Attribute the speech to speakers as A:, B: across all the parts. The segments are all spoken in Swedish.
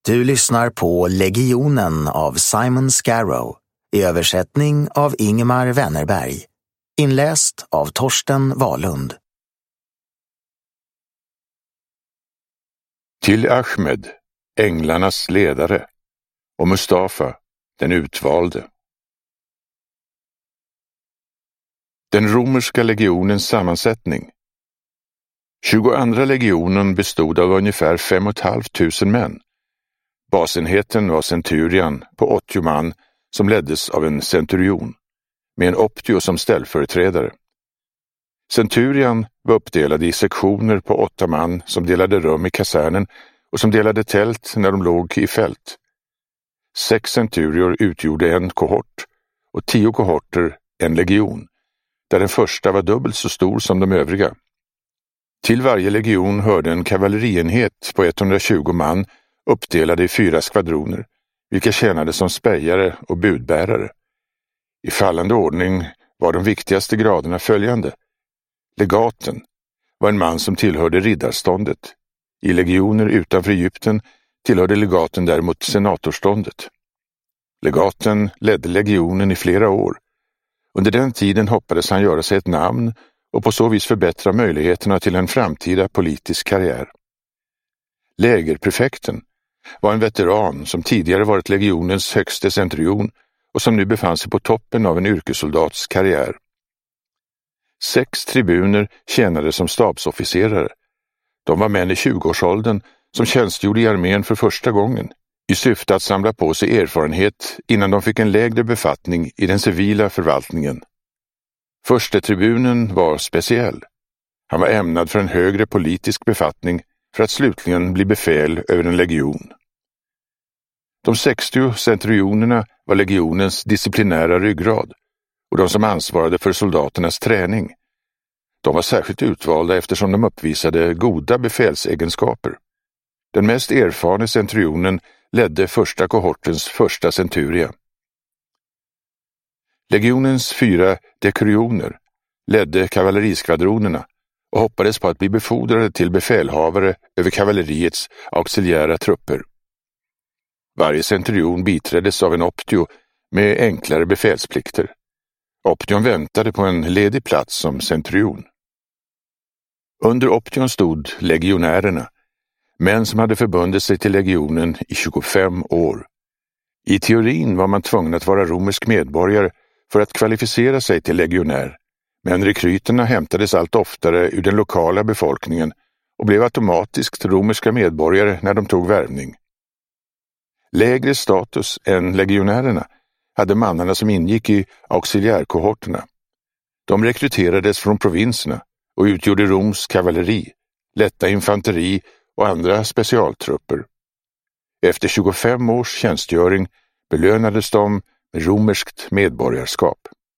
A: Du lyssnar på Legionen av Simon Scarrow i översättning av Ingemar Wennerberg. Inläst av Torsten Wahlund.
B: Till Ahmed, änglarnas ledare, och Mustafa, den utvalde. Den romerska legionens sammansättning. 22 legionen bestod av ungefär 5 500 män. Basenheten var centurian på 80 man som leddes av en centurion, med en optio som ställföreträdare. Centurian var uppdelad i sektioner på 8 man som delade rum i kasernen och som delade tält när de låg i fält. 6 centurior utgjorde en kohort och 10 kohorter en legion, där den första var dubbelt så stor som de övriga. Till varje legion hörde en kavallerienhet på 120 man uppdelade i 4 skvadroner, vilka tjänade som spejare och budbärare. I fallande ordning var de viktigaste graderna följande. Legaten var en man som tillhörde riddarståndet. I legioner utanför Egypten tillhörde legaten däremot senatorståndet. Legaten ledde legionen i flera år. Under den tiden hoppades han göra sig ett namn och på så vis förbättra möjligheterna till en framtida politisk karriär. Lägerprefekten var en veteran som tidigare varit legionens högste centurion och som nu befann sig på toppen av en yrkessoldats karriär. 6 tribuner tjänade som stabsofficerare. De var män i 20-årsåldern som tjänstgjorde i armén för första gången i syfte att samla på sig erfarenhet innan de fick en lägre befattning i den civila förvaltningen. Förste tribunen var speciell. Han var ämnad för en högre politisk befattning för att slutligen bli befäl över en legion. De 60 centurionerna var legionens disciplinära ryggrad och de som ansvarade för soldaternas träning. De var särskilt utvalda eftersom de uppvisade goda befälsegenskaper. Den mest erfarne centurionen ledde första kohortens första centuria. Legionens 4 dekurioner ledde kavalleriskvadronerna och hoppades på att bli befordrade till befälhavare över kavalleriets auxiliära trupper. Varje centurion biträddes av en optio med enklare befälsplikter. Option väntade på en ledig plats som centurion. Under option stod legionärerna, män som hade förbundit sig till legionen i 25 år. I teorin var man tvungen att vara romersk medborgare för att kvalificera sig till legionär, men rekryterna hämtades allt oftare ur den lokala befolkningen och blev automatiskt romerska medborgare när de tog värvning. Lägre status än legionärerna hade mannarna som ingick i auxiliärkohorterna. De rekryterades från provinserna och utgjorde Roms kavalleri, lätta infanteri och andra specialtrupper. Efter 25 års tjänstgöring belönades de med romerskt medborgarskap.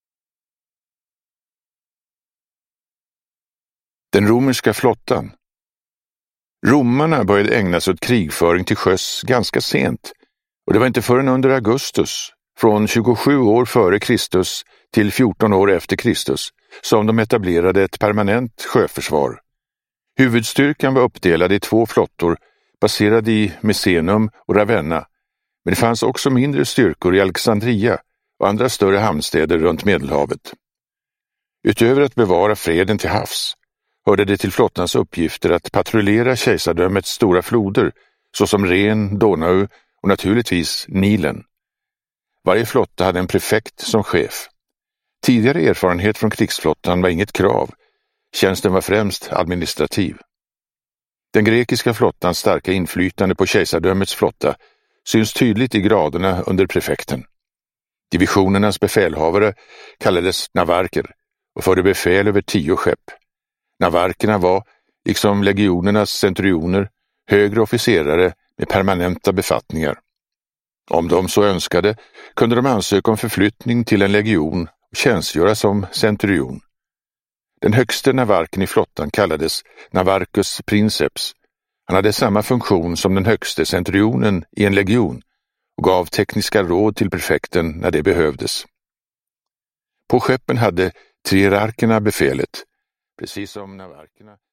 B: Den romerska flottan. Romarna började ägna sig åt krigföring till sjöss ganska sent, och det var inte förrän under Augustus, från 27 år före Kristus till 14 år efter Kristus, som de etablerade ett permanent sjöförsvar. Huvudstyrkan var uppdelad i 2 flottor baserade i Misenum och Ravenna, men det fanns också mindre styrkor i Alexandria och andra större hamnstäder runt Medelhavet. Utöver att bevara freden till havs hörde det till flottans uppgifter att patrullera kejsardömets stora floder såsom Ren, Donau och naturligtvis Nilen. Varje flotta hade en prefekt som chef. Tidigare erfarenhet från krigsflottan var inget krav. Tjänsten var främst administrativ. Den grekiska flottans starka inflytande på kejsardömets flotta syns tydligt i graderna under prefekten. Divisionernas befälhavare kallades navarker och förde befäl över 10 skepp. Navarkerna var, liksom legionernas centurioner, högre officerare med permanenta befattningar. Om de så önskade kunde de ansöka om förflyttning till en legion och tjänstgöra som centurion. Den högste navarken i flottan kallades Navarcus Princeps. Han hade samma funktion som den högste centurionen i en legion och gav tekniska råd till prefekten när det behövdes. På skeppen hade trierarkerna befälet, precis som navarkerna